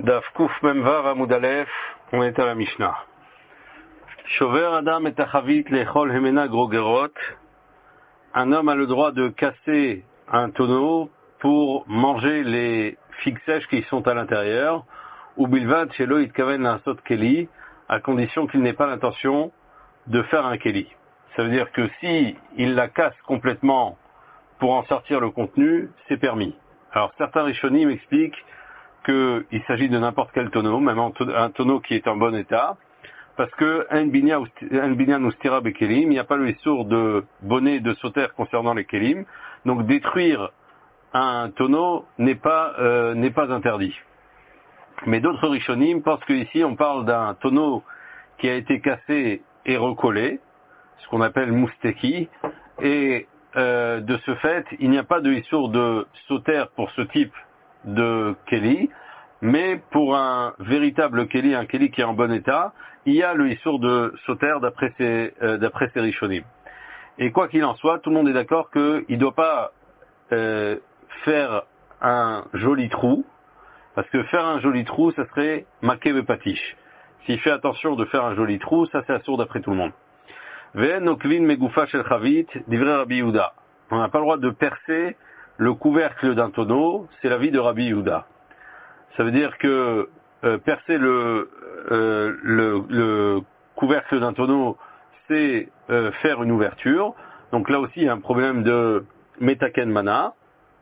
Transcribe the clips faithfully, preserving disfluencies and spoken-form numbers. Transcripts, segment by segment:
Daf Kuf Memvav Amud Aleph, on est à la Mishnah. Shover Adam et Achavit lechol hemena grogerot. Un homme a le droit de casser un tonneau pour manger les figues sèches qui sont à l'intérieur, ou bilvad shelo itkaven la'asot keli, à condition qu'il n'ait pas l'intention de faire un keli. Ça veut dire que si il la casse complètement pour en sortir le contenu, c'est permis. Alors certains rishonim m'expliquent qu'il s'agit de n'importe quel tonneau, même un tonneau qui est en bon état, parce que un binyan ustira bekelim, il n'y a pas le issour de bonnet de sauter concernant les kelim, donc détruire un tonneau n'est pas euh, n'est pas interdit. Mais d'autres rishonim pensent qu'ici on parle d'un tonneau qui a été cassé et recollé, ce qu'on appelle mousteki, et euh, de ce fait, il n'y a pas de issour de sauter pour ce type de keli, mais pour un véritable keli, un keli qui est en bon état, il y a le issour de sauter d'après ces, euh, d'après ces rishonim. Et quoi qu'il en soit, tout le monde est d'accord qu'il ne doit pas euh, faire un joli trou, parce que faire un joli trou, ça serait maké patiche. S'il fait attention de faire un joli trou, ça c'est assourd d'après tout le monde. Ve'en oklin megoufa shel chavit, divrei Rabbi Yehuda. On n'a pas le droit de percer le couvercle d'un tonneau, c'est l'avis de Rabbi Yehuda. Ça veut dire que euh, percer le, euh, le, le couvercle d'un tonneau, c'est euh, faire une ouverture. Donc là aussi, il y a un problème de metaken mana.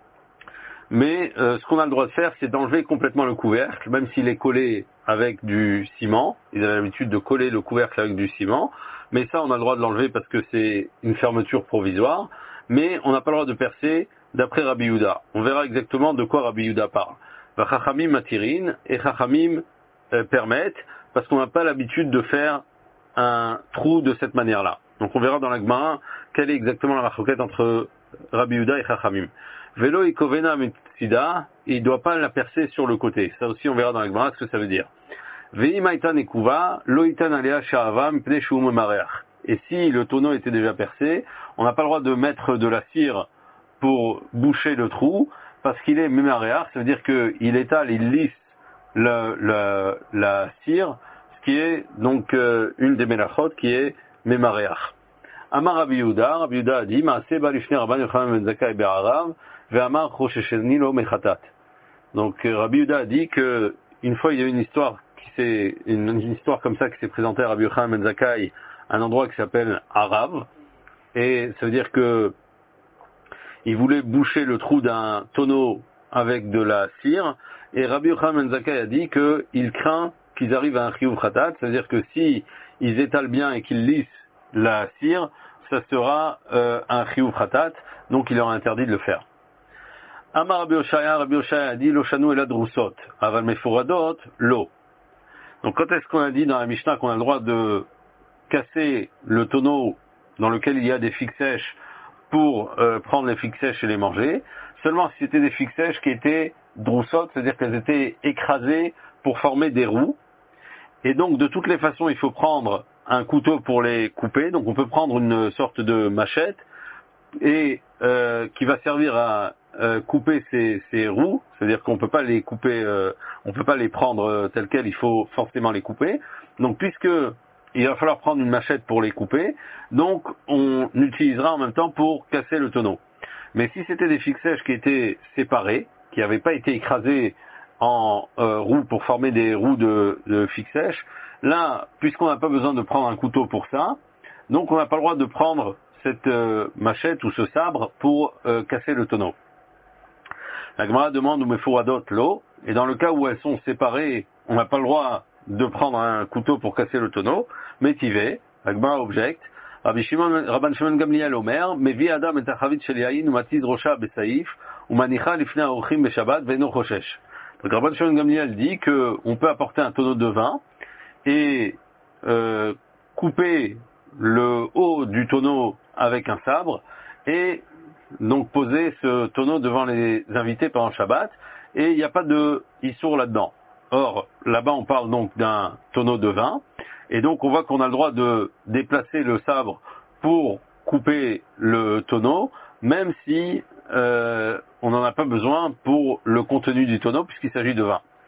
Mais euh, ce qu'on a le droit de faire, c'est d'enlever complètement le couvercle, même s'il est collé avec du ciment. Ils avaient l'habitude de coller le couvercle avec du ciment. Mais ça, on a le droit de l'enlever parce que c'est une fermeture provisoire. Mais on n'a pas le droit de percer d'après Rabbi Yehuda. On verra exactement de quoi Rabbi Yehuda parle. Chachamim matirin, et Chachamim euh, permettent, parce qu'on n'a pas l'habitude de faire un trou de cette manière-là. Donc on verra dans la Gemara quelle est exactement la marquette entre Rabbi Yehuda et Chachamim. Velo ikovena mitsida, il ne doit pas la percer sur le côté. Ça aussi on verra dans la Gemara ce que ça veut dire. Veim aitan ekuva, lo itan alea sha'ava mipnei shu memareach. Et si le tonneau était déjà percé, on n'a pas le droit de mettre de la cire pour boucher le trou, parce qu'il est memareach, ça veut dire qu'il étale, il lisse le, le, la cire, ce qui est donc euh, une des melachot qui est memareach. Amar Rabbi Yehuda, Rabbi Yehuda a dit, Maaseh ba lifnei Rabban Yochanan ben Zakkai be'arav, ve'amar choshesheni lo mechatat. Donc Rabbi Yehuda a dit que une fois il y a une histoire qui s'est une, une histoire comme ça qui s'est présentée à Rabbi Yochanan ben Zakkai, à un endroit qui s'appelle Arav, et ça veut dire que il voulait boucher le trou d'un tonneau avec de la cire, et Rabbi Yochanan ben Zakkai a dit qu'il craint qu'ils arrivent à un chiyuv khatat, c'est-à-dire que si ils étalent bien et qu'ils lissent la cire, ça sera euh, un chiyuv khatat, donc il leur a interdit de le faire. Amar Rabbi Oshaya, Rabbi Oshaya a dit, lo shanu elad rousot, aval mefuradot, lo. Donc quand est-ce qu'on a dit dans la Mishnah qu'on a le droit de casser le tonneau dans lequel il y a des figues sèches pour euh, prendre les figues sèches et les manger, seulement si c'était des figues sèches qui étaient droussotes, c'est-à-dire qu'elles étaient écrasées pour former des roues. Et donc de toutes les façons, il faut prendre un couteau pour les couper. Donc on peut prendre une sorte de machette et euh, qui va servir à euh, couper ces, ces roues, c'est-à-dire qu'on peut pas les couper, euh, on peut pas les prendre euh, telles quelles, il faut forcément les couper. Donc puisque il va falloir prendre une machette pour les couper, donc on utilisera en même temps pour casser le tonneau. Mais si c'était des figues sèches qui étaient séparées, qui n'avaient pas été écrasées en euh, roues pour former des roues de, de figues sèches, là, puisqu'on n'a pas besoin de prendre un couteau pour ça, donc on n'a pas le droit de prendre cette euh, machette ou ce sabre pour euh, casser le tonneau. La Gemara demande où me foradot l'eau, et dans le cas où elles sont séparées, on n'a pas le droit de prendre un couteau pour casser le tonneau, mais tivé, la Gemara objecte, Rabbi Shimon, Rabban Shimon Gamliel Omer, mevi adam et achavit shel yayin ou matiz rosha besaif, ou manicha lifnei aorchim beshabbat ve'eno choshesh. Donc Rabban Shimon Gamliel dit que on peut apporter un tonneau de vin et euh, couper le haut du tonneau avec un sabre et donc poser ce tonneau devant les invités pendant Shabbat, et il n'y a pas de issour là-dedans. Or, là-bas on parle donc d'un tonneau de vin, et donc on voit qu'on a le droit de déplacer le sabre pour couper le tonneau, même si euh, on n'en a pas besoin pour le contenu du tonneau puisqu'il s'agit de vin.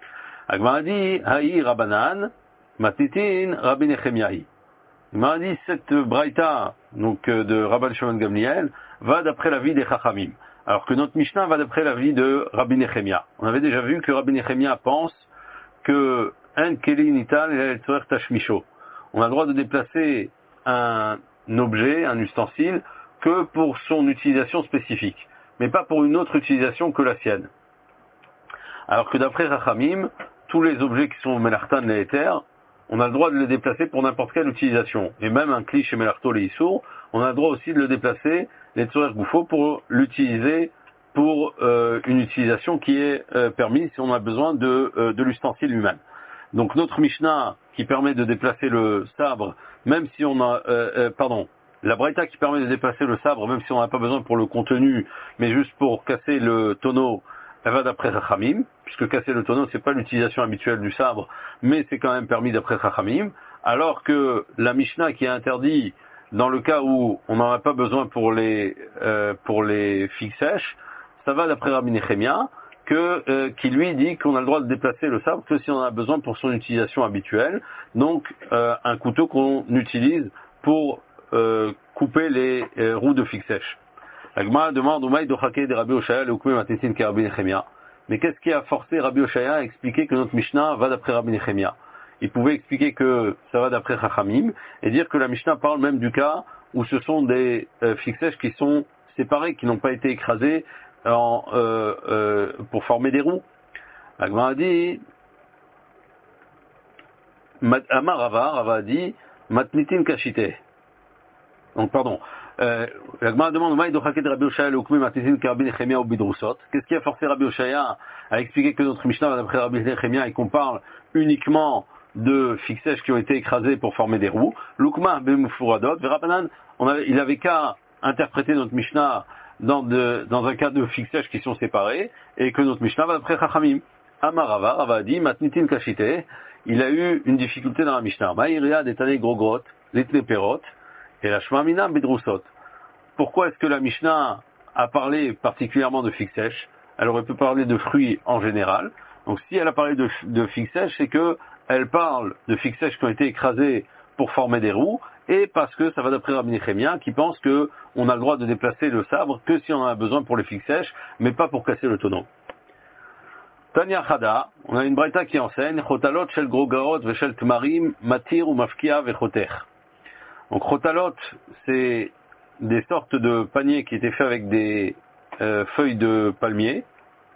Agmara dit, Haï Rabanan, Matnitin, Rabbi Nechemiahi. Agmara dit, cette braïta, donc, de Rabban Shimon Gamliel, va d'après la vie des Chachamim. Alors que notre Mishnah va d'après la vie de Rabbi Nechemia. On avait déjà vu que Rabbi Nechemia pense que un keli nital el tzorech tashmisho. On a le droit de déplacer un objet, un ustensile, que pour son utilisation spécifique, mais pas pour une autre utilisation que la sienne. Alors que d'après Rachamim, tous les objets qui sont melartan les éthers, on a le droit de les déplacer pour n'importe quelle utilisation. Et même un kli chez melarto les issour, on a le droit aussi de le déplacer, les tzorech goufo, pour l'utiliser pour euh, une utilisation qui est euh, permise si on a besoin de, euh, de l'ustensile lui-même. Donc notre Mishnah qui permet de déplacer le sabre, même si on a, euh, euh, pardon, la braïta qui permet de déplacer le sabre, même si on n'a pas besoin pour le contenu, mais juste pour casser le tonneau, elle va d'après Chachamim, puisque casser le tonneau c'est pas l'utilisation habituelle du sabre, mais c'est quand même permis d'après Chachamim, alors que la Mishnah qui est interdit dans le cas où on n'en a pas besoin pour les euh, pour les figues sèches, ça va d'après Rabbi Nechemia, que, euh, qui lui dit qu'on a le droit de déplacer le sabre que si on en a besoin pour son utilisation habituelle, donc euh, un couteau qu'on utilise pour euh, couper les euh, roues de figues sèches. La Gemara demande Oumaï dochake de Rabbi Oshaya le koumé matnitin ke Rabbi Nechemia. Mais qu'est-ce qui a forcé Rabbi Oshaya à expliquer que notre Mishnah va d'après Rabbi Nechemia? Il pouvait expliquer que ça va d'après Chachamim et dire que la Mishnah parle même du cas où ce sont des euh, figues sèches qui sont séparées, qui n'ont pas été écrasées en, euh, euh, pour former des roues. La Gemara a dit Amar Rava, Rava a dit Matnitin kashite. Donc pardon. Euh, la Gemara demande qu'est-ce qui a forcé Rabbi Oshaya à expliquer que notre Mishnah va d'après Rabbi Nechemia et qu'on parle uniquement de figues sèches qui ont été écrasées pour former des roues. Lukma b'mufuradot v'Rabanan, on avait, il avait qu'à interpréter notre Mishnah dans, de, dans un cas de figues sèches qui sont séparées et que notre Mishnah va d'après Chachamim. Amar Rava, Rava a dit matnitin kashite. Il a eu une difficulté dans la Mishnah. Ma'iriya detane grogrot litne perot et la shmamina bidrusot. Pourquoi est-ce que la Mishnah a parlé particulièrement de figues sèches? Elle aurait pu parler de fruits en général. Donc si elle a parlé de, de figues sèches, c'est que elle parle de figues sèches qui ont été écrasées pour former des roues, et parce que ça va d'après Rabbi Nechemia qui pense que on a le droit de déplacer le sabre que si on en a besoin pour les figues sèches, mais pas pour casser le tonneau. Tanya Chada, on a une braïta qui enseigne Chotalot shel grogarot veshel tmarim matir ou mafkia vechoter. Donc chotalot, c'est des sortes de paniers qui étaient faits avec des euh, feuilles de palmier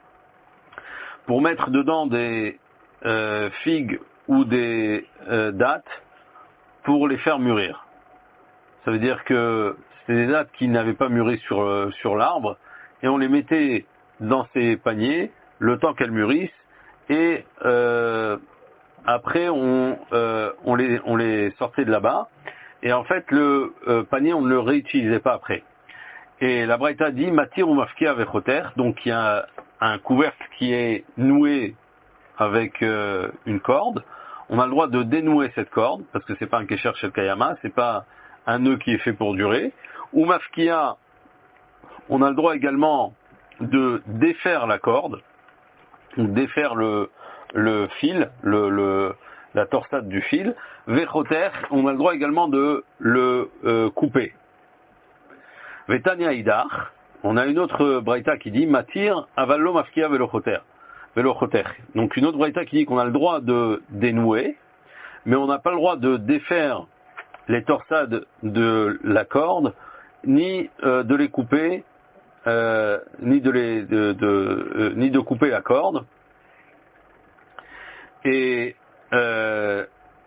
pour mettre dedans des euh, figues ou des euh, dattes pour les faire mûrir. Ça veut dire que c'était des dattes qui n'avaient pas mûri sur, euh, sur l'arbre et on les mettait dans ces paniers le temps qu'elles mûrissent et euh, après on, euh, on, les, on les sortait de là-bas et en fait le euh, panier on ne le réutilisait pas après. Et la Braïta dit matir ou mafkia vechoter, donc il y a un couvercle qui est noué avec euh, une corde. On a le droit de dénouer cette corde parce que c'est pas un kesher shel kayama, c'est pas un nœud qui est fait pour durer. Ou mafkia, on a le droit également de défaire la corde, donc défaire le le fil, le, le la torsade du fil. Vechoter, on a le droit également de le euh, couper. Vetania idar, on a une autre braïta qui dit matir avallo mafkia velochoter. Velochoter. Donc une autre braïta qui dit qu'on a le droit de dénouer, mais on n'a pas le droit de défaire les torsades de la corde, ni euh, de les couper, euh, ni de les de, de euh, ni de couper la corde. Et euh,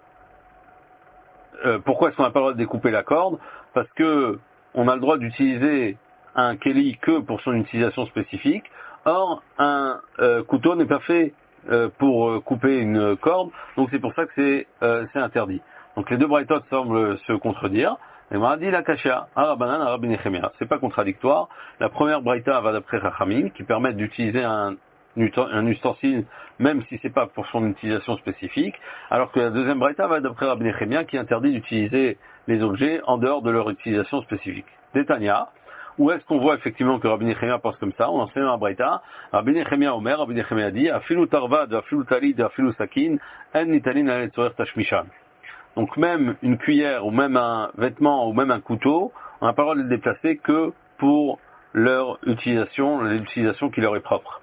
euh, pourquoi est-ce qu'on n'a pas le droit de découper la corde? Parce que on a le droit d'utiliser un keli que pour son utilisation spécifique. Or, un euh, couteau n'est pas fait euh, pour euh, couper une corde, donc c'est pour ça que c'est euh, c'est interdit. Donc les deux braïtot semblent se contredire. Et on a dit la kasha, arabanan, Rabbi Nechemia. C'est pas contradictoire. La première braïta va d'après Chachamim, qui permet d'utiliser un, un ustensile, même si c'est pas pour son utilisation spécifique, alors que la deuxième braïta va d'après Rabbi Nechemia, qui interdit d'utiliser les objets en dehors de leur utilisation spécifique. Détania, Ou est-ce qu'on voit effectivement que Rabbi Nechemia pense comme ça? On enseigne dans la Braïta. Rabbi Nechemia Omer, Rabbi Nechemia dit, Afilu tarvad, afilu talid, afilu sakin, en nitalin al etzorer tashmishan. Donc même une cuillère, ou même un vêtement, ou même un couteau, on n'a pas le droit de les déplacer que pour leur utilisation, l'utilisation qui leur est propre.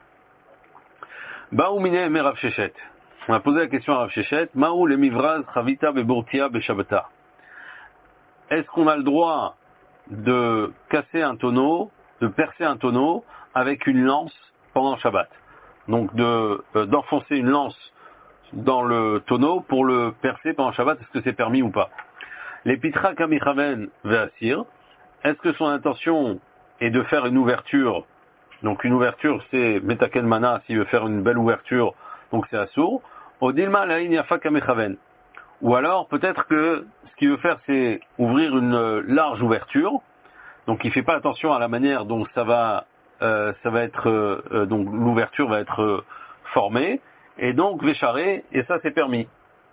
Baou mine me Rav Sheshet. On a posé la question à Rav Sheshet, Maou le mivraz chavita bebortia beshabata. Est-ce qu'on a le droit de casser un tonneau, de percer un tonneau avec une lance pendant Shabbat? Donc de euh, d'enfoncer une lance dans le tonneau pour le percer pendant Shabbat, est-ce que c'est permis ou pas? Les pitra kamichaven ve'asir, est-ce que son intention est de faire une ouverture? Donc une ouverture, c'est metaken mana, s'il veut faire une belle ouverture, donc c'est assour. Odilma la'in yafa kamichaven. Ou alors peut-être que ce qu'il veut faire, c'est ouvrir une large ouverture, donc il fait pas attention à la manière dont ça va, euh, ça va être, euh, donc l'ouverture va être euh, formée, et donc vécharé, et ça c'est permis.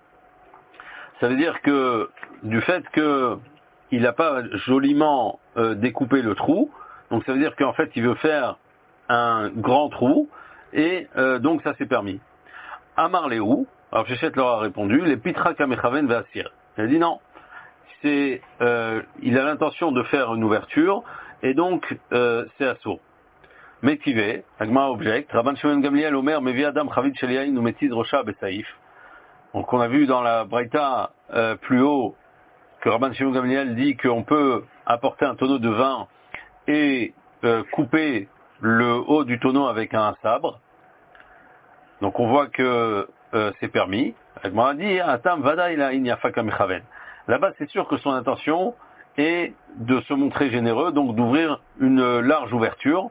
Ça veut dire que du fait que il n'a pas joliment euh, découpé le trou, donc ça veut dire qu'en fait il veut faire un grand trou, et euh, donc ça c'est permis. Amar Léou, alors Sheshet leur a répondu, les pitra kamechaven ve'asir. Il a dit non, c'est, euh, il a l'intention de faire une ouverture, et donc euh, c'est assour. Métivé, Agma object, Rabban Shimon Gamliel Omer Mevi Adam Chavit Shel Yain Umetiz Rosha Besaïf. Donc on a vu dans la Braïta euh, plus haut que Rabban Shimon Gamliel dit qu'on peut apporter un tonneau de vin et euh, couper le haut du tonneau avec un sabre. Donc on voit que euh, c'est permis. Agma a dit Atam Vada ila in yafa kamechaven. Là-bas c'est sûr que son intention est de se montrer généreux, donc d'ouvrir une large ouverture,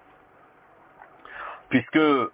puisque euh,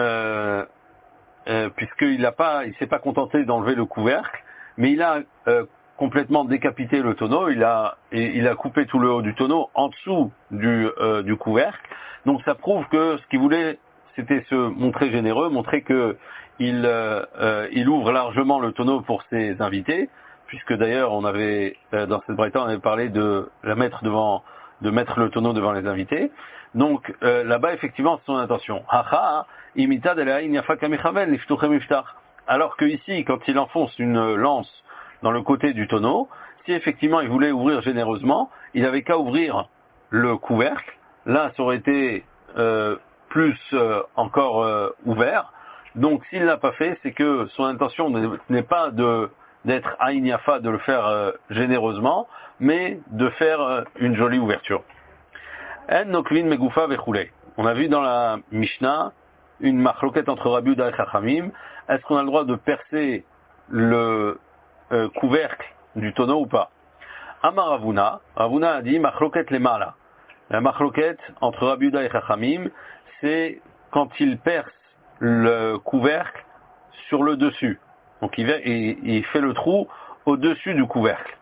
euh, puisqu'il n'a pas, il s'est pas contenté d'enlever le couvercle, mais il a euh, complètement décapité le tonneau, il a et il a coupé tout le haut du tonneau en dessous du euh, du couvercle. Donc ça prouve que ce qu'il voulait, c'était se montrer généreux, montrer que il euh, euh, il ouvre largement le tonneau pour ses invités, puisque d'ailleurs on avait euh, dans cette braïta on avait parlé de la mettre devant, de mettre le tonneau devant les invités. Donc euh, là-bas effectivement c'est son intention. Haha, imita de la yafa kamechaven liftuchem iftach. Alors que ici, quand il enfonce une lance dans le côté du tonneau, si effectivement il voulait ouvrir généreusement, il avait qu'à ouvrir le couvercle. Là, ça aurait été euh, plus euh, encore euh, ouvert. Donc s'il ne l'a pas fait, c'est que son intention n'est pas de d'être aïn yafa, de le faire euh, généreusement, mais de faire euh, une jolie ouverture. En nokvin megoufa vechoulei. On a vu dans la Mishnah une machloket entre Rabbi Yehuda et Chachamim. Est-ce qu'on a le droit de percer le euh, couvercle du tonneau ou pas? Amar Ravuna, Ravuna a dit machloket lemala. La machloket entre Rabbi Yehuda et Chachamim, c'est quand il perce le couvercle sur le dessus. Donc il, il, il fait le trou au-dessus du couvercle.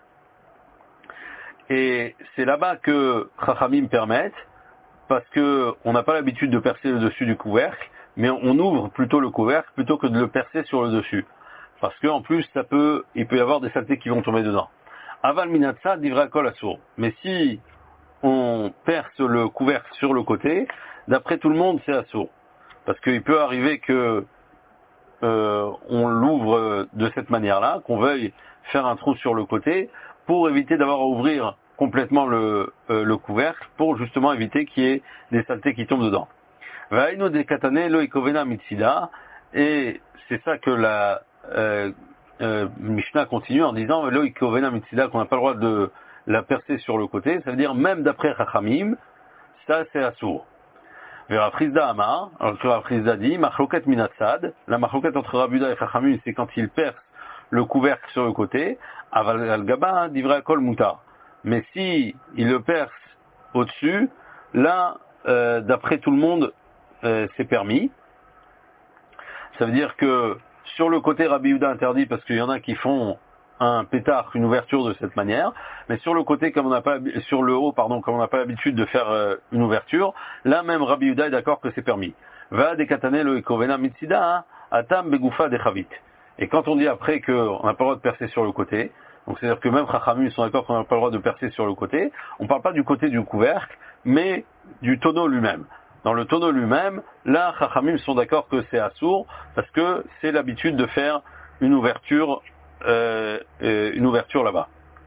Et c'est là-bas que Chachamim permettent, parce que on n'a pas l'habitude de percer le dessus du couvercle, mais on ouvre plutôt le couvercle plutôt que de le percer sur le dessus. Parce que en plus, ça peut, il peut y avoir des saletés qui vont tomber dedans. Aval minatsa divra kol assour. Mais si on perce le couvercle sur le côté, d'après tout le monde, c'est assour. Parce qu'il peut arriver que euh, on l'ouvre de cette manière-là, qu'on veuille faire un trou sur le côté, pour éviter d'avoir à ouvrir complètement le, euh, le couvercle, pour justement éviter qu'il y ait des saletés qui tombent dedans. Vaïno de katane lo ikovena mitsida, et c'est ça que la euh, euh, Mishnah continue en disant lo ikovena mitsida, qu'on n'a pas le droit de la percer sur le côté. Ça veut dire même d'après Chachamim, ça c'est assour. Vera Frizda Amar, alors que Rav Frizda dit machloket minatsad, la machloket entre Rabbi Yehuda et Chachamim, c'est quand il perce le couvercle sur le côté, aval al gaba divra kol mutar. Mais si il le perce au-dessus, là, euh, d'après tout le monde, euh, c'est permis. Ça veut dire que sur le côté Rabbi Yehuda interdit parce qu'il y en a qui font un pétard, une ouverture de cette manière, mais sur le côté, comme on n'a pas, sur le haut, pardon, comme on n'a pas l'habitude de faire euh, une ouverture, là même Rabbi Yehuda est d'accord que c'est permis. Va de katane lo ekovena mitsida atam begoufa de chavit. Et quand on dit après qu'on n'a pas le droit de percer sur le côté, donc c'est-à-dire que même Chachamim sont d'accord qu'on n'a pas le droit de percer sur le côté, on ne parle pas du côté du couvercle, mais du tonneau lui-même. Dans le tonneau lui-même, là, Chachamim sont d'accord que c'est assourd, parce que c'est l'habitude de faire une ouverture, euh, une ouverture là-bas.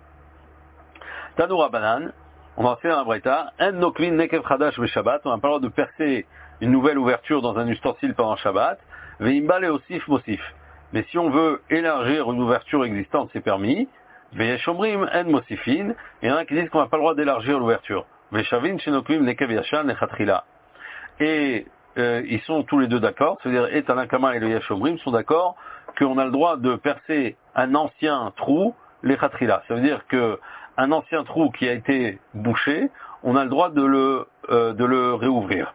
Tanoura Banan, on va faire un breta, en noklin nekev chadash ve Shabbat, on n'a pas le droit de percer une nouvelle ouverture dans un ustensile pendant Shabbat, veimba le osif mosif. Mais si on veut élargir une ouverture existante, c'est permis. Veyeshomrim en mosifin, il y en a qui disent qu'on n'a pas le droit d'élargir l'ouverture. Veshavin shenoklim nekev yashan nechatrila. Et euh, ils sont tous les deux d'accord, c'est-à-dire et Tanakama et le Yeshomrim sont d'accord qu'on a le droit de percer un ancien trou, les chatrila. Ça veut dire que un ancien trou qui a été bouché, on a le droit de le euh, de le réouvrir.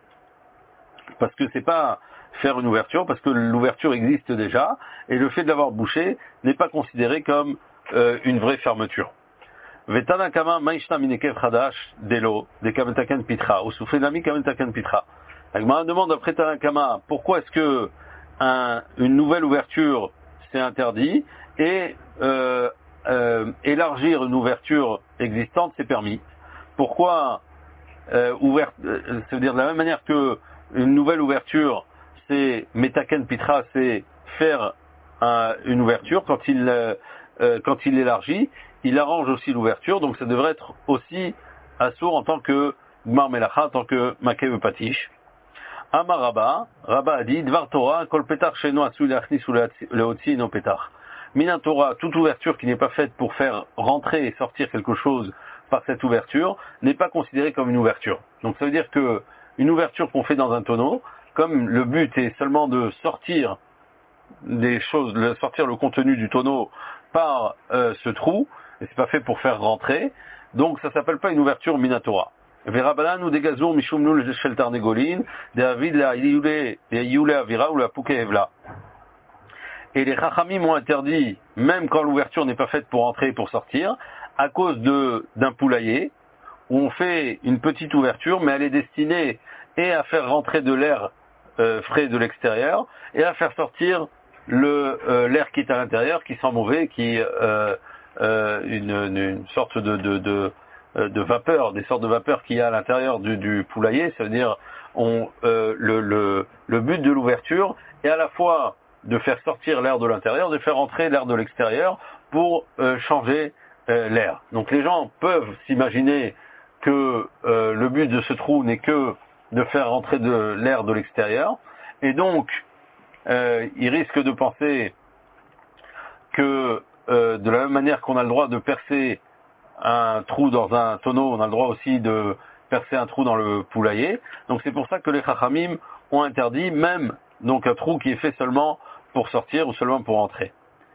Parce que c'est pas faire une ouverture, parce que l'ouverture existe déjà, et le fait de l'avoir bouché n'est pas considéré comme euh, une vraie fermeture. Vetanakama maishna minekev chadash delo de kametaken pitra ou soufrenami kametaken pitra. La Gemara demande après Tanakama pourquoi est-ce que un, une nouvelle ouverture c'est interdit et euh, euh, élargir une ouverture existante c'est permis. Pourquoi euh, ouvert, euh, ça veut dire de la même manière que une nouvelle ouverture c'est metaken pitra, c'est faire un, une ouverture quand il euh, euh, quand il élargit, il arrange aussi l'ouverture, donc ça devrait être aussi assourd en tant que gmar melacha, en tant que makev patish. Amar Rabba, Rabba a dit Dvar Torah kol petach sheino asui leachnis ou leotzi no petach. Minan Torah, toute ouverture qui n'est pas faite pour faire rentrer et sortir quelque chose par cette ouverture n'est pas considérée comme une ouverture. Donc ça veut dire que une ouverture qu'on fait dans un tonneau, comme le but est seulement de sortir des choses, de sortir le contenu du tonneau par euh, ce trou, et c'est pas fait pour faire rentrer, donc ça s'appelle pas une ouverture minatora. Verabanan ou degazur mishumnul shel tarnegolin, de avid la yule avira ou la pouke evla. Et les chachamim ont interdit, même quand l'ouverture n'est pas faite pour entrer et pour sortir, à cause de d'un poulailler, où on fait une petite ouverture, mais elle est destinée et à faire rentrer de l'air euh, frais de l'extérieur, et à faire sortir le euh, l'air qui est à l'intérieur, qui sent mauvais, qui euh, euh, une, une, une sorte de, de, de, de vapeur, des sortes de vapeurs qu'il y a à l'intérieur du, du poulailler. Ça veut dire on, euh, le, le, le but de l'ouverture est à la fois de faire sortir l'air de l'intérieur, de faire entrer l'air de l'extérieur pour euh, changer euh, l'air. Donc les gens peuvent s'imaginer que euh, le but de ce trou n'est que de faire rentrer de l'air de l'extérieur, et donc euh, ils risquent de penser que euh, de la même manière qu'on a le droit de percer un trou dans un tonneau, on a le droit aussi de percer un trou dans le poulailler. Donc c'est pour ça que les chachamim ont interdit même donc un trou qui est fait seulement pour sortir ou seulement pour entrer.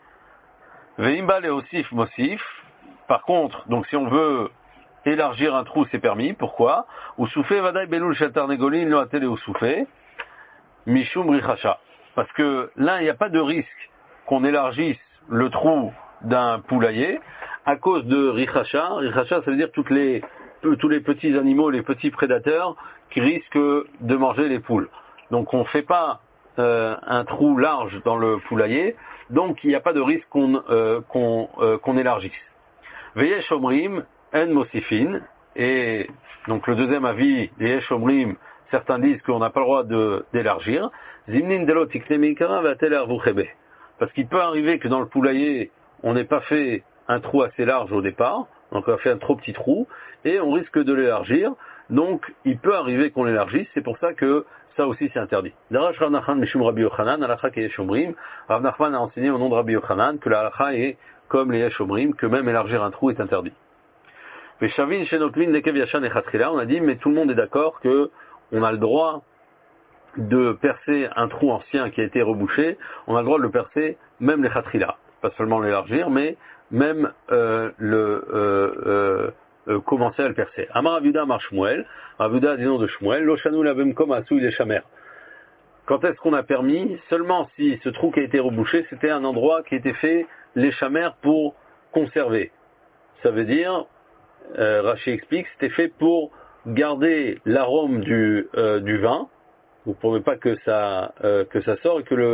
Veimba le osif mosif. Par contre, donc si on veut élargir un trou, c'est permis. Pourquoi? Ou soufé vadai belul shel tarnegolin lo atele ou soufé mishum richacha. Parce que là, il n'y a pas de risque qu'on élargisse le trou d'un poulailler à cause de richacha. Richacha, ça veut dire toutes les, tous les petits animaux, les petits prédateurs qui risquent de manger les poules. Donc on ne fait pas euh, un trou large dans le poulailler, donc il n'y a pas de risque qu'on euh, qu'on euh, qu'on élargisse. Veyesh omrim en mosifin, et donc le deuxième avis, Veyesh omrim, certains disent qu'on n'a pas le droit de, d'élargir. Zimnin delo tikne mikara vatel arvuchebe. Parce qu'il peut arriver que dans le poulailler, on n'ait pas fait un trou assez large au départ, donc on a fait un trop petit trou, et on risque de l'élargir. Donc il peut arriver qu'on l'élargisse, c'est pour ça que ça aussi c'est interdit. Darash Rav Nachman mishum Rabbi Yochanan, halakha ke yeshomrim. Rav Nachman a enseigné au nom de Rabbi Yochanan que la halakha est comme les yeshomrim, que même élargir un trou est interdit. Veshavin shenoklin nekev yashan echatrila, on a dit, mais tout le monde est d'accord que on a le droit de percer un trou ancien qui a été rebouché, on a le droit de le percer même les chatrila, pas seulement l'élargir, mais même euh, le euh, euh, euh, commencer à le percer. Amar Ravuda Amar Shmuel, Ravuda dit nom de Shmuel, Loshanu lavem kom asui les chamer. Quand est-ce qu'on a permis? Seulement si ce trou qui a été rebouché, c'était un endroit qui était fait les chamers pour conserver. Ça veut dire, euh, Rashi explique, c'était fait pour garder l'arôme du, euh, du vin, pour ne pas que ça, euh, que ça sort et que le,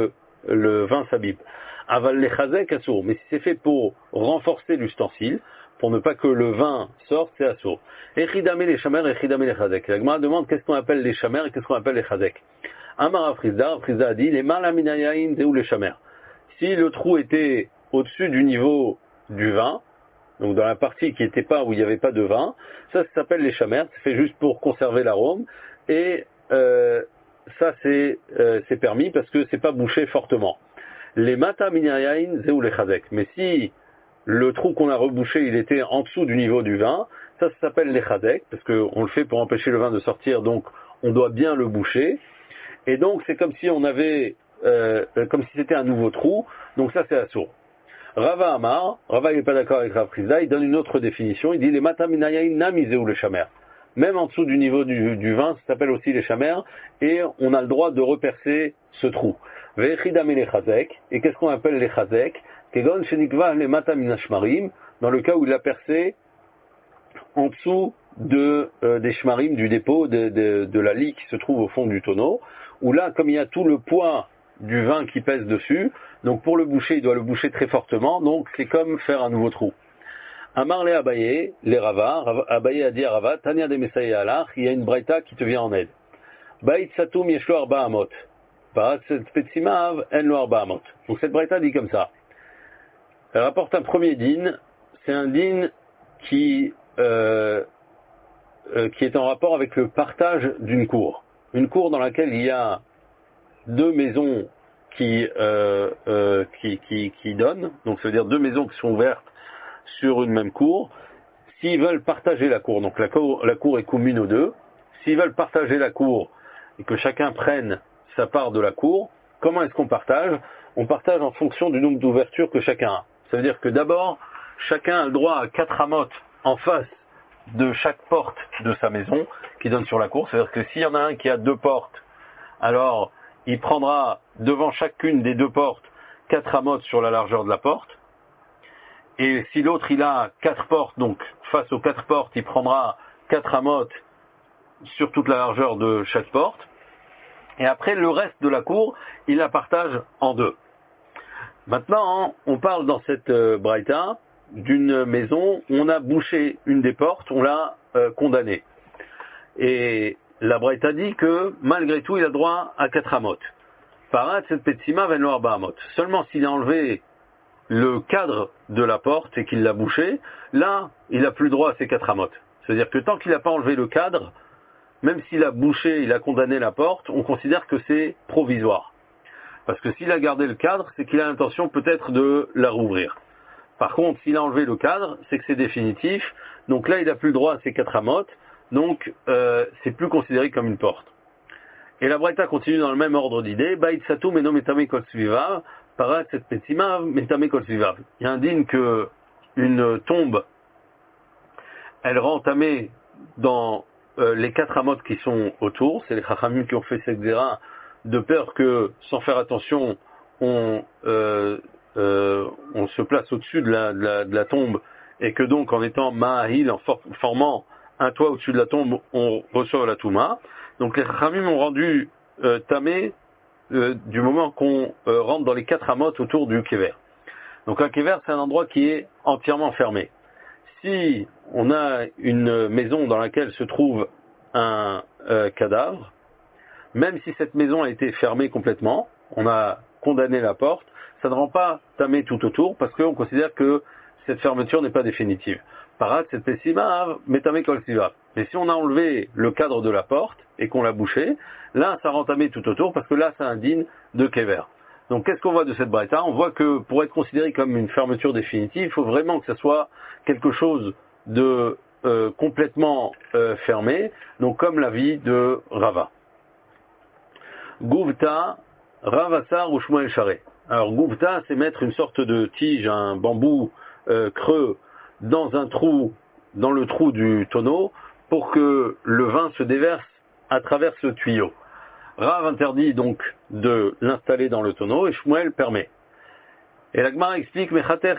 le vin s'abîme. Aval lechazek assour. Mais si c'est fait pour renforcer l'ustensile, pour ne pas que le vin sorte, c'est assour. Echidame les chamer, echidame les chazek. La Gemara demande qu'est-ce qu'on appelle les chamer et qu'est-ce qu'on appelle les chazek. Amar Afrizda, Afrizda a dit, les malaminayain ou les chamer. Si le trou était au-dessus du niveau du vin, donc dans la partie qui n'était pas, où il n'y avait pas de vin, ça, ça s'appelle les chamer, c'est fait juste pour conserver l'arôme, et euh, ça c'est euh, c'est permis parce que c'est pas bouché fortement. Les mata minayain ou les chazek. Mais si le trou qu'on a rebouché, il était en dessous du niveau du vin, ça, ça s'appelle les chazek, parce qu'on le fait pour empêcher le vin de sortir, donc on doit bien le boucher. Et donc c'est comme si on avait, euh, comme si c'était un nouveau trou, donc ça c'est assour. Rava Amar, Rava il n'est pas d'accord avec Rav Prizda, il donne une autre définition, il dit les mata minayain namizé ou les chamer. Même en dessous du niveau du, du vin, ça s'appelle aussi les chamer, et on a le droit de repercer ce trou. Ve'echidame les chazek, et qu'est-ce qu'on appelle les chazek? Kegon shenikva les mata minashmarim, dans le cas où il a percé en dessous de, euh, des shmarim, du dépôt, de, de, de la lie qui se trouve au fond du tonneau, où là, comme il y a tout le poids du vin qui pèse dessus, donc pour le boucher, il doit le boucher très fortement, donc c'est comme faire un nouveau trou. Amar le Abaye, les Rava, Abaye a dit à Rava, Tania de Messaïe Alach, il y a une braïta qui te vient en aide. Baït Satoum Yeshlo Arba Amot. Parat Petsimav En Lo Arba Amot. Donc cette braïta dit comme ça. Elle rapporte un premier din, c'est un din qui, euh, euh, qui est en rapport avec le partage d'une cour. Une cour dans laquelle il y a deux maisons qui, euh, euh, qui, qui, qui donnent, donc ça veut dire deux maisons qui sont ouvertes sur une même cour. S'ils veulent partager la cour, donc la cour, la cour est commune aux deux, s'ils veulent partager la cour et que chacun prenne sa part de la cour, comment est-ce qu'on partage? On partage en fonction du nombre d'ouvertures que chacun a. Ça veut dire que d'abord, chacun a le droit à quatre amotes en face de chaque porte de sa maison qui donne sur la cour. C'est-à-dire que s'il y en a un qui a deux portes, alors il prendra devant chacune des deux portes quatre amotes sur la largeur de la porte. Et si l'autre il a quatre portes, donc face aux quatre portes, il prendra quatre amotes sur toute la largeur de chaque porte. Et après, le reste de la cour, il la partage en deux. Maintenant, on parle dans cette euh, braïta d'une maison où on a bouché une des portes, on l'a euh, condamné. Et la braïta dit que malgré tout, il a droit à quatre amotes. Parat cette petsima ven lo arba amot. Seulement s'il a enlevé le cadre de la porte et qu'il l'a bouché, là, il n'a plus droit à ces quatre amotes. C'est-à-dire que tant qu'il n'a pas enlevé le cadre, même s'il a bouché, il a condamné la porte, on considère que c'est provisoire. Parce que s'il a gardé le cadre, c'est qu'il a l'intention peut-être de la rouvrir. Par contre, s'il a enlevé le cadre, c'est que c'est définitif. Donc là, il n'a plus le droit à ces quatre amotes. Donc, euh, c'est plus considéré comme une porte. Et la braïta continue dans le même ordre d'idée. Baït satou meno metame kol svivav, parat set petimav metame kol svivav. Il y a un digne que une tombe, elle rend tamé dans euh, les quatre amotes qui sont autour. C'est les chachamim qui ont fait cette zéra de peur que, sans faire attention, on, euh, euh, on se place au-dessus de la, de, la, de la tombe et que donc en étant ma'ahil, en for- formant un toit au-dessus de la tombe, on reçoit la touma. Donc les chachamim ont rendu euh, tamé euh, du moment qu'on euh, rentre dans les quatre amotes autour du kever. Donc un kever, c'est un endroit qui est entièrement fermé. Si on a une maison dans laquelle se trouve un euh, cadavre, même si cette maison a été fermée complètement, on a condamné la porte, ça ne rend pas tamé tout autour parce qu'on considère que cette fermeture n'est pas définitive. Parat, cette pessimav, mais tamé kol sivav. Mais si on a enlevé le cadre de la porte et qu'on l'a bouché, là ça rend tamé tout autour parce que là ça indigne de kever. Donc qu'est-ce qu'on voit de cette braïta? On voit que pour être considéré comme une fermeture définitive, il faut vraiment que ça soit quelque chose de euh, complètement euh, fermé, donc comme l'avis de Rava. Gouvta, Ravasar ou Shmuel Charé. Alors Gouvta, c'est mettre une sorte de tige, un bambou euh, creux dans un trou, dans le trou du tonneau, pour que le vin se déverse à travers ce tuyau. Rav interdit donc de l'installer dans le tonneau et Shmuel permet. Et la Gemara explique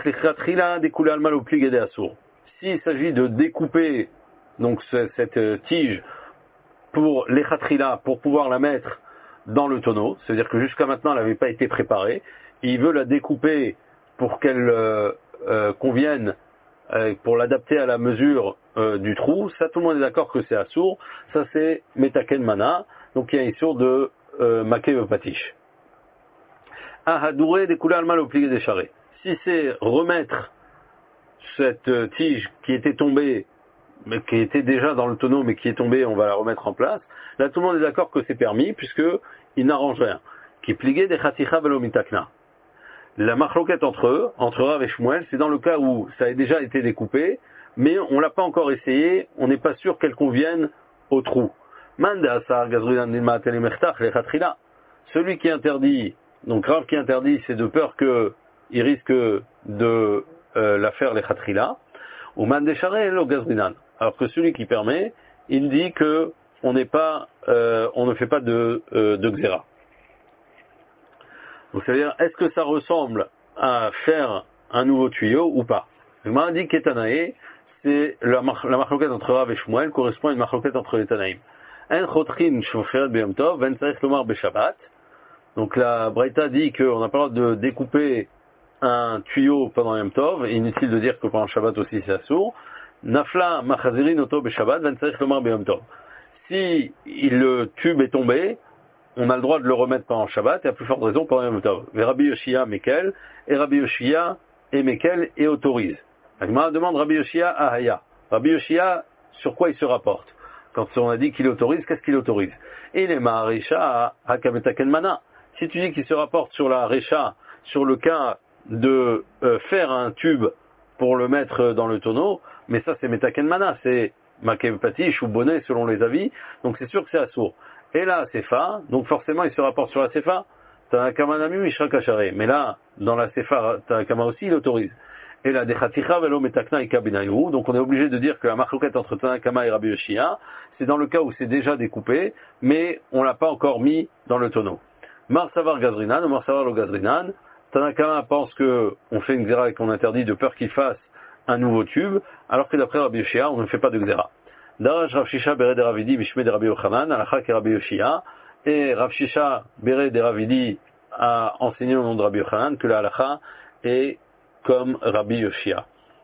s'il s'agit de découper donc cette tige pour l'echatrila, pour pouvoir la mettre dans le tonneau, c'est-à-dire que jusqu'à maintenant elle n'avait pas été préparée, et il veut la découper pour qu'elle euh, euh, convienne, euh, pour l'adapter à la mesure euh, du trou, ça tout le monde est d'accord que c'est assour, ça c'est metaken mana, donc il y a un issur de euh, maké patish. Ah hadouré des couleurs mal obligé des charrets. Si c'est remettre cette euh, tige qui était tombée, mais qui était déjà dans le tonneau mais qui est tombée, on va la remettre en place, là tout le monde est d'accord que c'est permis puisque il n'arrange rien. Qui pliguait des chaticha velomitakna. La marloquette entre eux, entre Rav et Shmuel, c'est dans le cas où ça a déjà été découpé, mais on l'a pas encore essayé, on n'est pas sûr qu'elle convienne au trou. Celui qui interdit, donc Rav qui interdit, c'est de peur qu'il risque de euh, la faire les chatrila, ou mandeshare lo gazrinan. Alors que celui qui permet, il dit que on n'est pas, euh, on ne fait pas de, euh, de xéra. Donc c'est-à-dire, est-ce que ça ressemble à faire un nouveau tuyau ou pas? Je m'en dit qu'Etanae, c'est la, la marloquette entre Rav et Shmuel correspond à une marloquette entre les Tanaïm. En chotrin shoferet b'yom tov, ven tzarich lomar b'shabbat. Donc la Braïta dit qu'on n'a pas le droit de découper un tuyau pendant Yom Tov, inutile de dire que pendant Shabbat aussi c'est assourd. Nafla machazirin oto b'shabbat, ven tzarich lomar b'yom tov. Si le tube est tombé, on a le droit de le remettre pendant Shabbat, et à plus forte raison pendant Yom Tov. Et Rabbi Yoshia Mekel, et Rabbi Yoshia et Mekel et autorise. La Gemara demande Rabbi Yoshia à Haya. Rabbi Yoshia, sur quoi il se rapporte? Quand on a dit qu'il autorise, qu'est-ce qu'il autorise? Et il est Maharisha Hakametaken Mana. Si tu dis qu'il se rapporte sur la Recha, sur le cas de euh, faire un tube pour le mettre dans le tonneau, mais ça c'est Metaken Mana, c'est Makev Patish ou Bonnet selon les avis, donc c'est sûr que c'est assourd. Et là, Sefa, donc forcément il se rapporte sur la Sefa, Tanakama Nami Mishra Kachare, mais là, dans la Sefa, Tanakama aussi il autorise. Et là, Dechaticha Velo Metakna et Kabinayu, donc on est obligé de dire que la marloquette entre Tanakama et Rabbi Yoshia, c'est dans le cas où c'est déjà découpé, mais on l'a pas encore mis dans le tonneau. Mar Savar Gazrinan, ou Mar Savar lo Gazrinan, Tanakama pense que on fait une xéra et qu'on interdit de peur qu'il fasse un nouveau tube, alors que d'après Rabbi Yoshia, on ne fait pas de xéra. Daraj Rav Shisha Bere de Ravidi Bishme de Rabbi Yochanan, Alacha ke Rabbi Yoshia, et Rav Shisha Bere de Ravidi a enseigné au nom de Rabbi Yochanan que la Alacha est comme Rabbi Yoshia.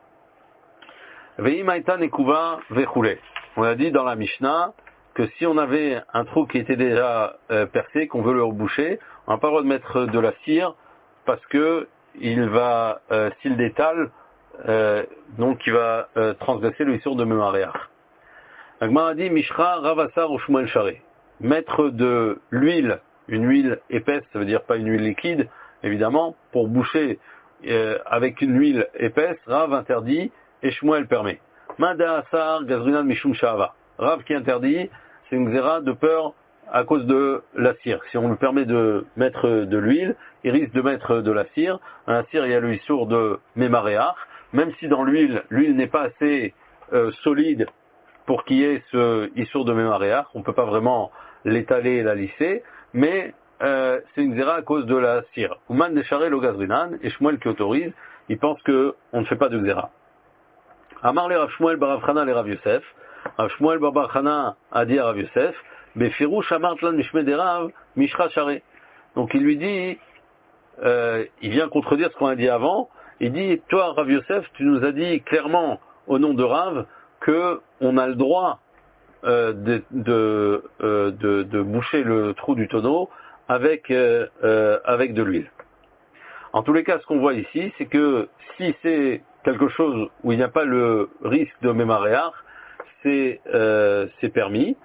Ve'imaita nekuva vechule. On a dit dans la Mishnah que si on avait un trou qui était déjà euh, percé, qu'on veut le reboucher, on n'a pas le droit de mettre de la cire parce que il va, euh, s'il détale, euh, donc il va euh, transgresser le issur de Mémaréach. La Gemara a dit Mishra Ravasar ou Shmuel Charé. Mettre de l'huile, une huile épaisse, ça veut dire pas une huile liquide, évidemment, pour boucher euh, avec une huile épaisse, Rav interdit et Shmuel permet. Mada Asar Gazrinan Mishum Shahava. Rav qui interdit, c'est une xéra de peur à cause de la cire. Si on lui permet de mettre de l'huile, il risque de mettre de la cire. Dans la cire, il y a le issour de Mémaréach. Même si dans l'huile, l'huile n'est pas assez euh, solide pour qu'il y ait ce issour de Mémaréach, on ne peut pas vraiment l'étaler et la lisser, mais euh, c'est une xéra à cause de la cire. Ouman Neshare lo Gazrinan, et Shmuel qui autorise, il pense qu'on ne fait pas de xéra. Amar le Rav Shmuel bar Rav Chana le Rav Yosef. Rav Shmuel bar Chana a dit à Rav Yosef, Befirouch amart lan mishme de Rav mishra share. Donc il lui dit, euh, il vient contredire ce qu'on a dit avant. Il dit, toi Rav Yosef, tu nous as dit clairement au nom de Rav que on a le droit euh, de, de, euh, de, de boucher le trou du tonneau avec euh, euh, avec de l'huile. En tous les cas, ce qu'on voit ici, c'est que si c'est quelque chose où il n'y a pas le risque de mémaréach, c'est euh, c'est permis.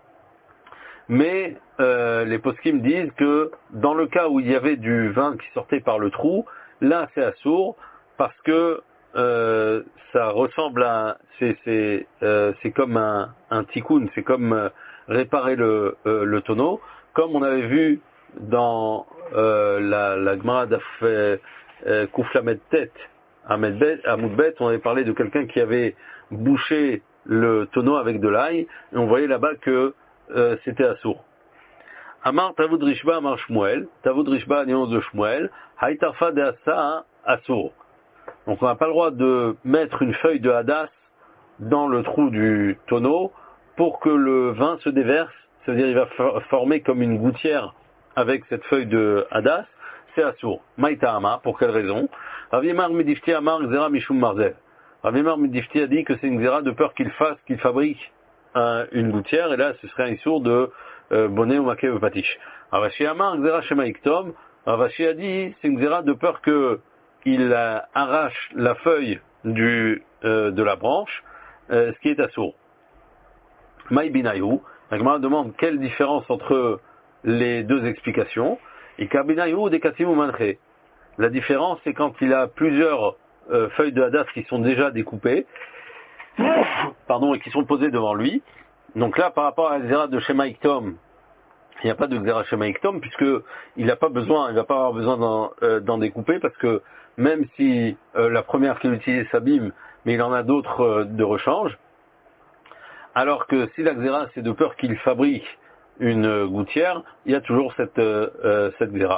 Mais euh, les poskim disent que dans le cas où il y avait du vin qui sortait par le trou, là c'est assourd parce que euh, ça ressemble à c'est c'est euh, c'est comme un, un tikkun, c'est comme euh, réparer le euh, le tonneau, comme on avait vu dans euh, la la Gemara d'Af Kouflamed Tet à Moudbet, on avait parlé de quelqu'un qui avait bouché le tonneau avec de l'ail, et on voyait là-bas que euh, c'était assourd. Amar Tavud Rishba Amar Shmuel, Tavud Rishba Anion de Shmuel, Haïtarfa de Assa assourd. Donc on n'a pas le droit de mettre une feuille de hadas dans le trou du tonneau pour que le vin se déverse, c'est-à-dire il va former comme une gouttière avec cette feuille de hadas, c'est assour. Maïta Ama, pour quelle raison? Rav Yemar Midifti Amar Gzera Mishum Marzel. Rav Yemar Midifti a dit que c'est une Gzera de peur qu'il fasse, qu'il fabrique un, une gouttière, et là ce serait un issour de euh, bonnet ou maquet ou patiche. Ravashi Amar Gzera Shema Iktom. Ravashi a dit c'est une Gzera de peur que il euh, arrache la feuille du, euh, de la branche, euh, ce qui est assour. Maï Binayou. La Gemara demande quelle différence entre les deux explications. Et Kabinayou des Katim ou Manche. La différence, c'est quand il a plusieurs euh, feuilles de hadas qui sont déjà découpées, pardon, et qui sont posées devant lui. Donc là, par rapport à la Xéra de Shema Iktom, il n'y a pas de Xéra Shema Iktom, puisque il n'a pas besoin, il va pas avoir besoin d'en, euh, d'en découper, parce que même si euh, la première qu'il utilise s'abîme, mais il en a d'autres euh, de rechange. Alors que si la Xéra, c'est de peur qu'il fabrique une gouttière, il y a toujours cette, euh, euh, cette Xéra.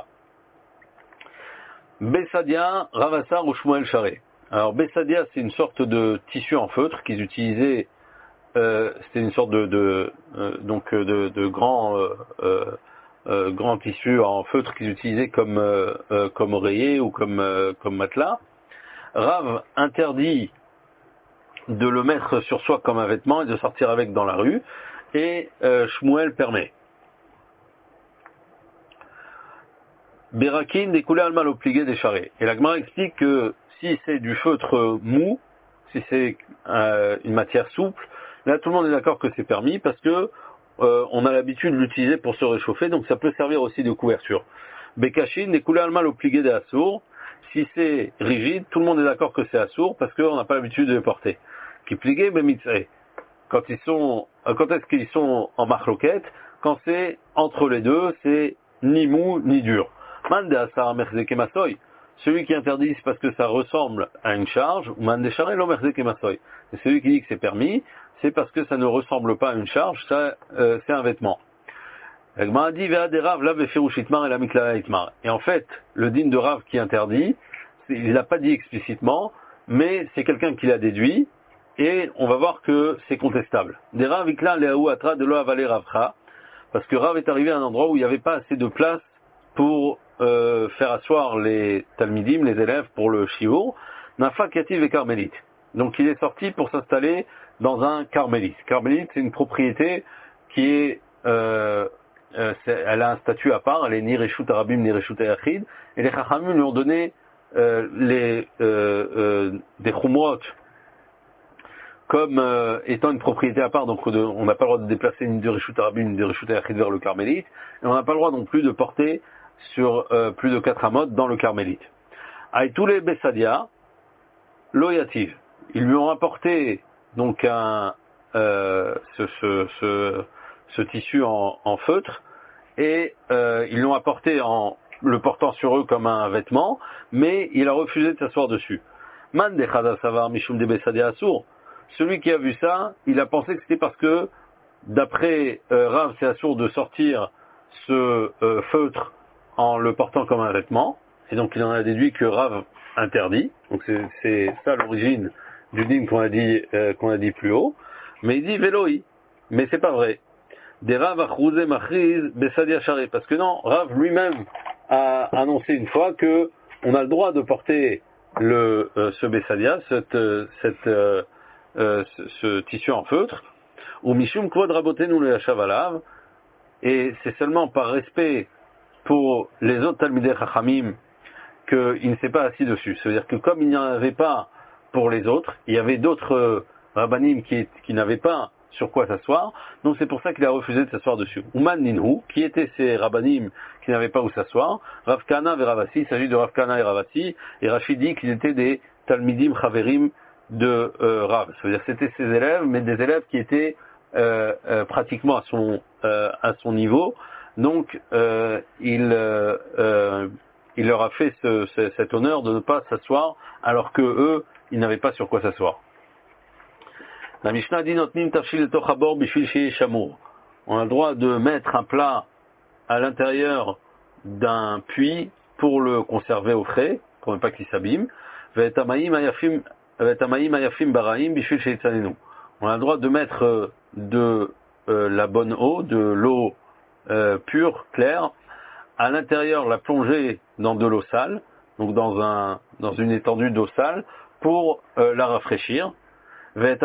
Bessadia, Ravassar ou Shmuel Charé. Alors Bessadia, c'est une sorte de tissu en feutre qu'ils utilisaient, euh, c'était une sorte de, de euh, donc de, de grands euh, euh, grand tissu en feutre qu'ils utilisaient comme euh, euh, comme oreiller ou comme euh, comme matelas. Rav interdit de le mettre sur soi comme un vêtement et de sortir avec dans la rue, et euh, Shmuel permet. Berakin découlé al mal obligé des charrets. Et la Gemara explique que si c'est du feutre mou, si c'est euh, une matière souple, là tout le monde est d'accord que c'est permis parce que euh, on a l'habitude de l'utiliser pour se réchauffer, donc ça peut servir aussi de couverture. Bekashin découlé al mal obligé des assour. Si c'est rigide, tout le monde est d'accord que c'est assour parce qu'on n'a pas l'habitude de les porter. Qui pligué bemitzé. Quand ils sont, quand est-ce qu'ils sont en marloquette? Quand c'est entre les deux, c'est ni mou ni dur. Mande asar merzeke masoy. Celui qui interdit c'est parce que ça ressemble à une charge, ou mande charel lo merzeke masoy. Et celui qui dit que c'est permis, c'est parce que ça ne ressemble pas à une charge, ça euh, c'est un vêtement. Et en fait, le din de Rav qui interdit, il l'a pas dit explicitement, mais c'est quelqu'un qui l'a déduit. Et on va voir que c'est contestable. Des Rav ikla leaou atra de lo avalé Ravcha, parce que Rav est arrivé à un endroit où il n'y avait pas assez de place pour euh, faire asseoir les talmidim, les élèves, pour le shiur, nafa kativ et carmélite. Donc il est sorti pour s'installer dans un carmélite. Carmélite, c'est une propriété qui est, euh, euh, c'est, elle a un statut à part, elle est ni reshut arabim ni reshut ayachid, et les chachamim lui ont donné euh, les, euh, euh, des chumrot comme euh, étant une propriété à part, donc de, on n'a pas le droit de déplacer ni de Reshut Arabim ni de Reshut Ayachid vers le Carmélite, et on n'a pas le droit non plus de porter sur euh, plus de quatre amot dans le Carmélite. Aïe tous les Bessadia, loyativ, ils lui ont apporté donc un euh, ce, ce, ce, ce tissu en, en feutre, et euh, ils l'ont apporté en le portant sur eux comme un vêtement, mais il a refusé de s'asseoir dessus. Man de Chada Savar Mishum de Bessadia Assour. Celui qui a vu ça, il a pensé que c'était parce que, d'après euh, Rav, c'est assourd de sortir ce euh, feutre en le portant comme un vêtement, et donc il en a déduit que Rav interdit. Donc c'est, c'est ça l'origine du din qu'on a dit euh, qu'on a dit plus haut. Mais il dit Veloi, mais c'est pas vrai. Des Rav achrouzé machriz besadia charé, parce que non, Rav lui-même a annoncé une fois que on a le droit de porter le euh, ce besadia, cette euh, cette euh, Euh, ce, ce tissu en feutre, ou mishum kvod rabotenu le chavalav, et c'est seulement par respect pour les autres talmidei chachamim qu'il ne s'est pas assis dessus. C'est-à-dire que comme il n'y en avait pas pour les autres, il y avait d'autres euh, rabbanim qui, qui n'avaient pas sur quoi s'asseoir, donc c'est pour ça qu'il a refusé de s'asseoir dessus. Uman ninhu, qui étaient ces rabbanim qui n'avaient pas où s'asseoir? Rav Kana et Ravasi, il s'agit de Rav Kana et Ravasi, et Rachid dit qu'ils étaient des talmidim chaverim de euh, Rav, c'est-à-dire c'était ses élèves, mais des élèves qui étaient euh, euh, pratiquement à son euh, à son niveau, donc euh, il euh, euh, il leur a fait ce, ce, cet honneur de ne pas s'asseoir, alors que eux ils n'avaient pas sur quoi s'asseoir. La Mishnah dit notnim tafshil tochabor bishvil sheyeh shamur. On a le droit de mettre un plat à l'intérieur d'un puits pour le conserver au frais, pour ne pas qu'il s'abîme. Ve'etamaim ayafim On a le droit de mettre de euh, la bonne eau, de l'eau euh, pure, claire, à l'intérieur la plonger dans de l'eau sale, donc dans, un, dans une étendue d'eau sale, pour euh, la rafraîchir. On a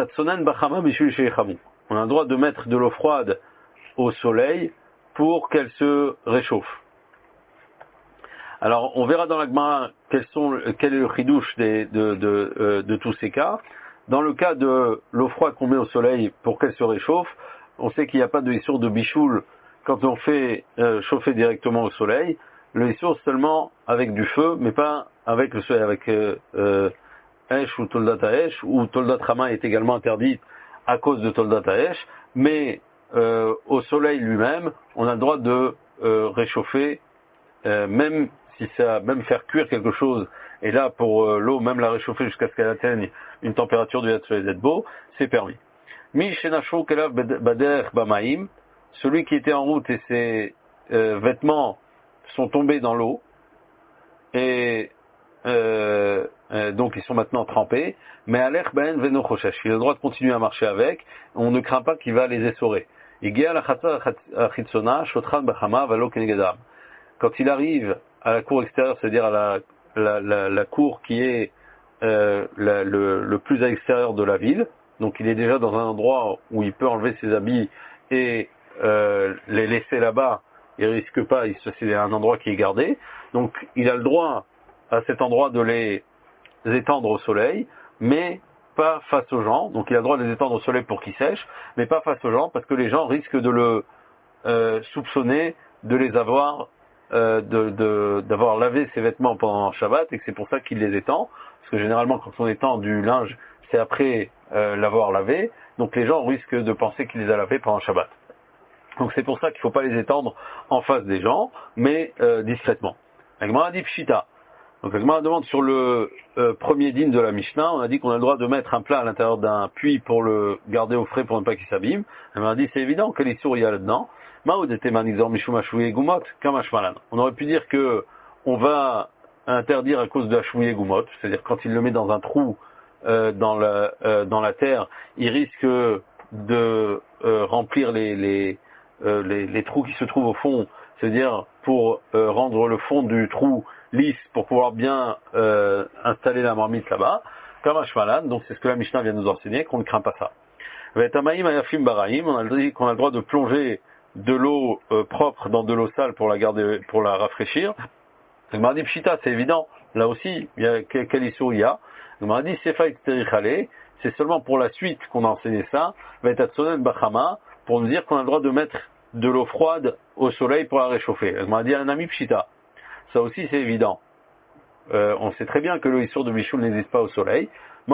le droit de mettre de l'eau froide au soleil pour qu'elle se réchauffe. Alors, on verra dans la Gemara quels sont, quel est le chidouche de, de, de, euh, de tous ces cas. Dans le cas de l'eau froide qu'on met au soleil pour qu'elle se réchauffe, on sait qu'il n'y a pas de issour de bichoul quand on fait euh, chauffer directement au soleil. Le issour seulement avec du feu, mais pas avec le soleil, avec euh, euh, Esh ou Toldat Esh, ou Toldat Rama est également interdite à cause de Toldat Esh, mais euh, au soleil lui-même, on a le droit de euh, réchauffer, euh, même si ça, même faire cuire quelque chose, et là pour euh, l'eau, même la réchauffer jusqu'à ce qu'elle atteigne une température du Yatzvedbo, c'est permis. Mi Shenasho Kelav Bader Bamaim, celui qui était en route et ses euh, vêtements sont tombés dans l'eau, et Euh, euh, donc ils sont maintenant trempés, mais Alech Ben Veno Choshesh, il a le droit de continuer à marcher avec, on ne craint pas qu'il va les essorer. Quand il arrive à la cour extérieure, c'est-à-dire à la, la, la, la cour qui est euh, la, le, le plus à l'extérieur de la ville, donc il est déjà dans un endroit où il peut enlever ses habits et euh, les laisser là-bas, il risque pas, c'est un endroit qui est gardé, donc il a le droit à cet endroit de les étendre au soleil, mais pas face aux gens. Donc il a le droit de les étendre au soleil pour qu'ils sèchent, mais pas face aux gens, parce que les gens risquent de le euh, soupçonner de les avoir, euh, de, de, d'avoir lavé ses vêtements pendant Shabbat, et que c'est pour ça qu'il les étend. Parce que généralement, quand on étend du linge, c'est après euh, l'avoir lavé. Donc les gens risquent de penser qu'il les a lavés pendant Shabbat. Donc c'est pour ça qu'il ne faut pas les étendre en face des gens, mais euh, discrètement. La Gemara dit Pshita. Donc la Gemara demande sur le euh, premier dîne de la Mishnah, on a dit qu'on a le droit de mettre un plat à l'intérieur d'un puits pour le garder au frais pour ne pas qu'il s'abîme. Elle m'a dit c'est évident que l'issour il y a là-dedans. On aurait pu dire que on va interdire à cause de la chouïe goumot, c'est-à-dire quand il le met dans un trou euh, dans, la, euh, dans la terre, il risque de euh, remplir les, les, euh, les, les trous qui se trouvent au fond, c'est-à-dire pour euh, rendre le fond du trou lisse pour pouvoir bien euh, installer la marmite là-bas, comme un chevalan, donc c'est ce que la Mishnah vient nous enseigner, qu'on ne craint pas ça. On a dit qu'on a le droit de plonger de l'eau euh, propre dans de l'eau sale pour la garder, pour la rafraîchir. On m'a dit Pshita, c'est évident, là aussi, il y a quel issue il y a. On m'a dit c'est seulement pour la suite qu'on a enseigné ça, pour nous dire qu'on a le droit de mettre de l'eau froide au soleil pour la réchauffer. On m'a dit un ami Pshita. Ça aussi c'est évident. Euh, on sait très bien que le issour de Bichoul n'existe pas au soleil.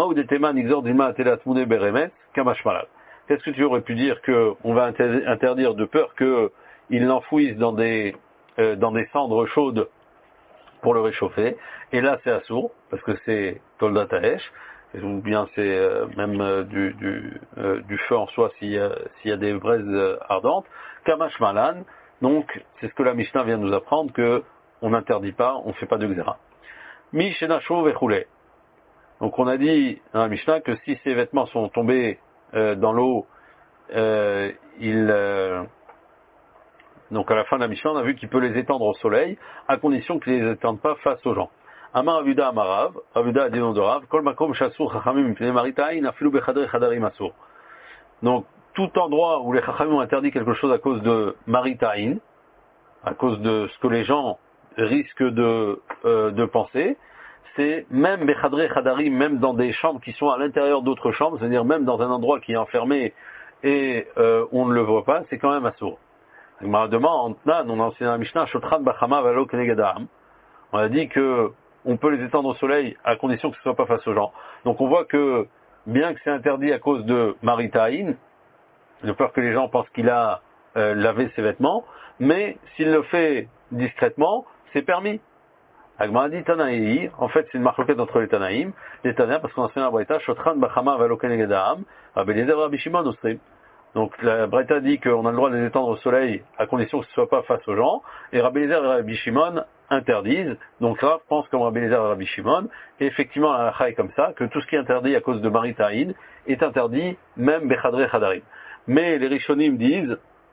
Qu'est-ce que tu aurais pu dire qu'on va interdire de peur qu'il l'enfouisse dans des, euh, dans des cendres chaudes pour le réchauffer. Et là c'est assourd, parce que c'est Toldat Haesh, ou bien c'est euh, même euh, du, du, euh, du feu en soi s'il y a, s'il y a des braises euh, ardentes. Kamash Malan, donc c'est ce que la Mishnah vient nous apprendre, que on n'interdit pas, on ne fait pas de xéra. Mi shenasho vechoulé. Donc on a dit dans la Mishnah que si ces vêtements sont tombés euh, dans l'eau, euh, il, euh, donc à la fin de la Mishnah, on a vu qu'il peut les étendre au soleil, à condition qu'il les étende pas face aux gens. Amar Avuda Amarav, Avuda a dit non de Rav, Kol makom shasur chachamim pnei maritain afilu bechadrei chadarim asur. Donc tout endroit où les chachamim ont interdit quelque chose à cause de maritain, à cause de ce que les gens risquent de, euh, de penser, c'est même bechadrei chadarim, même dans des chambres qui sont à l'intérieur d'autres chambres, c'est-à-dire même dans un endroit qui est enfermé et euh, on ne le voit pas, c'est quand même assourd. On a enseigné dans la Mishnah, Shotran Bachama Valo Kenegadam. On a dit que on peut les étendre au soleil à condition que ce ne soit pas face aux gens. Donc on voit que, bien que c'est interdit à cause de Maritain, de peur que les gens pensent qu'il a euh, lavé ses vêtements, mais s'il le fait discrètement, c'est permis. Agma dit Tanaï, en fait c'est une marloquette entre les Tanaïm, les Tanaïm, parce qu'on enseigne la Braïta, Shotran Bachama Valo Kenegadam, Abeliezer Rabbi Shimon Ostrim. Donc la Braïta dit qu'on a le droit de les étendre au soleil à condition que ce ne soit pas face aux gens, et Rabbi Eliezer et Rabbi Shimon interdisent. Donc Rav pense comme Rabbi Eliezer et Rabbi Shimon, et effectivement la halakha est comme ça, que tout ce qui est interdit à cause de Maritain est interdit même Bechadrei Chadarim. Mais les Rishonim disent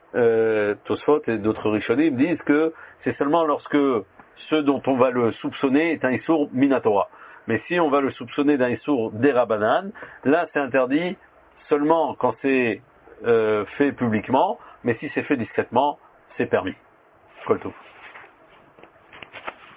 euh, Tosfot et d'autres Rishonim disent que c'est seulement lorsque ce dont on va le soupçonner est un Issour Minatora. Mais si on va le soupçonner d'un Issour Derabanan, là c'est interdit seulement quand c'est euh, fait publiquement, mais si c'est fait discrètement, c'est permis. Kol Tov.